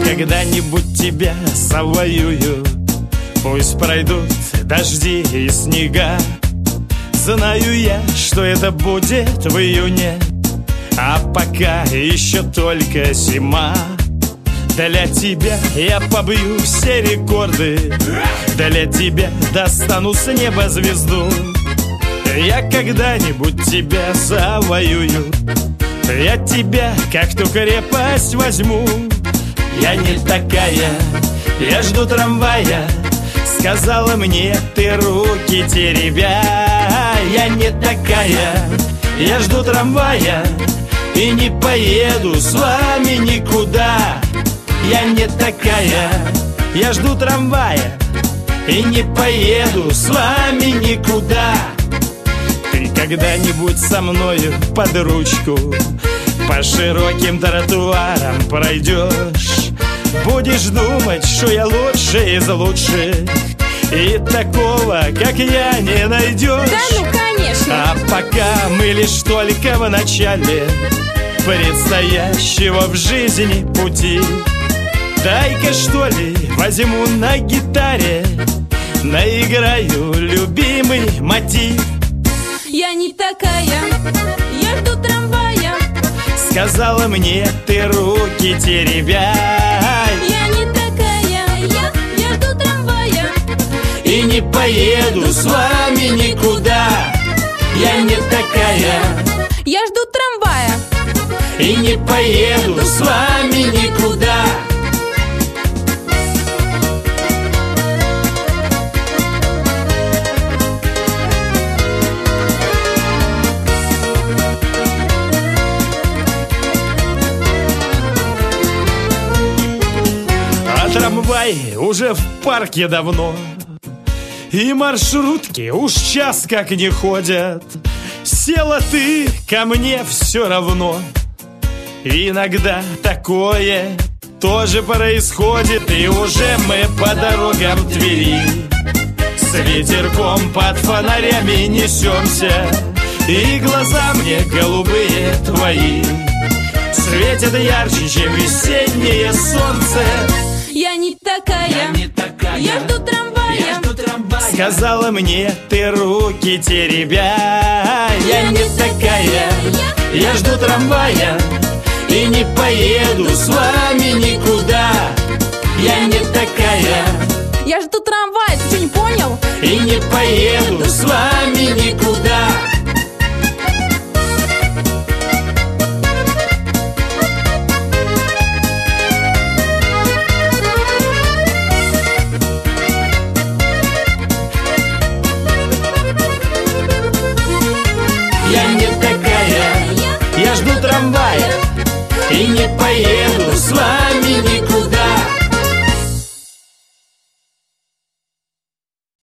когда-нибудь тебя завоюю. Пусть пройдут дожди и снега. Знаю я, что это будет в июне, а пока еще только зима. Для тебя я побью все рекорды, для тебя достану с неба звезду. Я когда-нибудь тебя завоюю, я тебя как ту крепость возьму. Я не такая, я жду трамвая, сказала мне ты руки теребя. Я не такая, я жду трамвая и не поеду с вами никуда. Я не такая, я жду трамвая и не поеду с вами никуда. Ты когда-нибудь со мною под ручку по широким тротуарам пройдешь, будешь думать, что я лучший из лучших, и такого, как я, не найдешь. Да ну, конечно. А пока мы лишь только в начале предстоящего в жизни пути. Дай-ка, что ли, возьму на гитаре, наиграю любимый мотив. Я не такая, я жду трамвая, сказала мне ты руки теребя. Я не такая, я жду трамвая и не поеду с вами никуда. Я не такая, я жду трамвая и не поеду с вами никуда. Трамвай уже в парке давно, и маршрутки уж час как не ходят. Села ты, ко мне все равно. Иногда такое тоже происходит, и уже мы по дорогам Твери с ветерком под фонарями несемся, и глаза мне голубые твои светят ярче, чем весеннее солнце. Я не такая, я жду трамвая, сказала мне ты руки теребя. Я не такая, я жду трамвая и не поеду с вами никуда. Я не такая, я жду трамвая, ты что, не понял? И не поеду с вами никуда. Я не такая, я жду трамвая и не поеду